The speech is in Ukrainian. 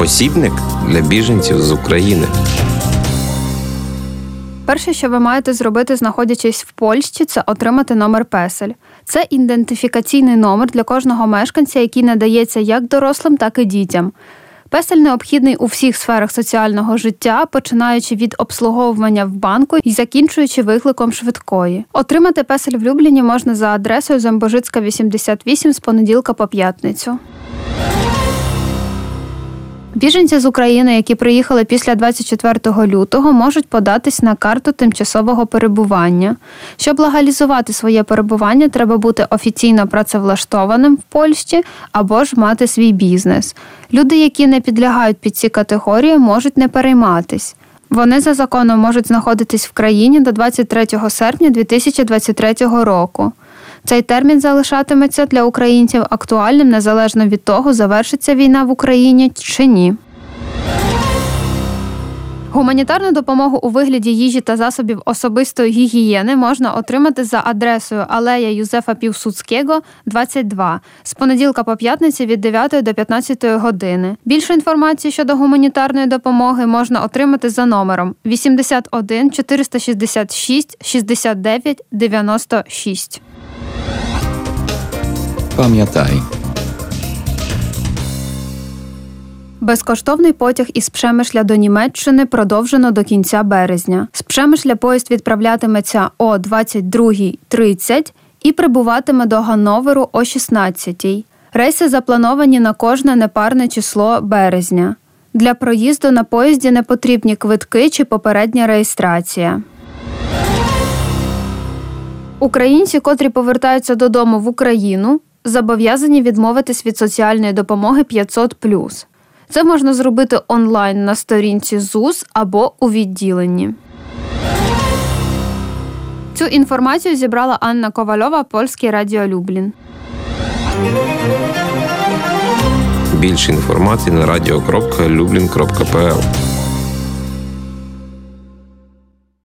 посібник для біженців з України. Перше, що ви маєте зробити, знаходячись в Польщі, це отримати номер PESEL. Це ідентифікаційний номер для кожного мешканця, який надається як дорослим, так і дітям. PESEL необхідний у всіх сферах соціального життя, починаючи від обслуговування в банку і закінчуючи викликом швидкої. Отримати PESEL в Любліні можна за адресою Замбожицька, 88 з понеділка по п'ятницю. Біженці з України, які приїхали після 24 лютого, можуть податись на карту тимчасового перебування. Щоб легалізувати своє перебування, треба бути офіційно працевлаштованим в Польщі або ж мати свій бізнес. Люди, які не підлягають під ці категорії, можуть не перейматись. Вони за законом можуть знаходитись в країні до 23 серпня 2023 року. Цей термін залишатиметься для українців актуальним незалежно від того, завершиться війна в Україні чи ні. Гуманітарну допомогу у вигляді їжі та засобів особистої гігієни можна отримати за адресою Алея Юзефа Пілсудського, 22, з понеділка по п'ятницю від 9 до 15 години. Більше інформації щодо гуманітарної допомоги можна отримати за номером 81 466 69 96. Пам'ятай. Безкоштовний потяг із Przemyśla до Німеччини продовжено до кінця березня. З Przemyśla поїзд відправлятиметься о 22:30 і прибуватиме до Ганноверу о 16:00. Рейси заплановані на кожне непарне число березня. Для проїзду на поїзді не потрібні квитки чи попередня реєстрація. Українці, котрі повертаються додому в Україну, зобов'язані відмовитись від соціальної допомоги 500+. Це можна зробити онлайн на сторінці ЗУС або у відділенні. Цю інформацію зібрала Анна Ковальова, Польське Радіо Люблін. Більше інформації на radio.lublin.pl.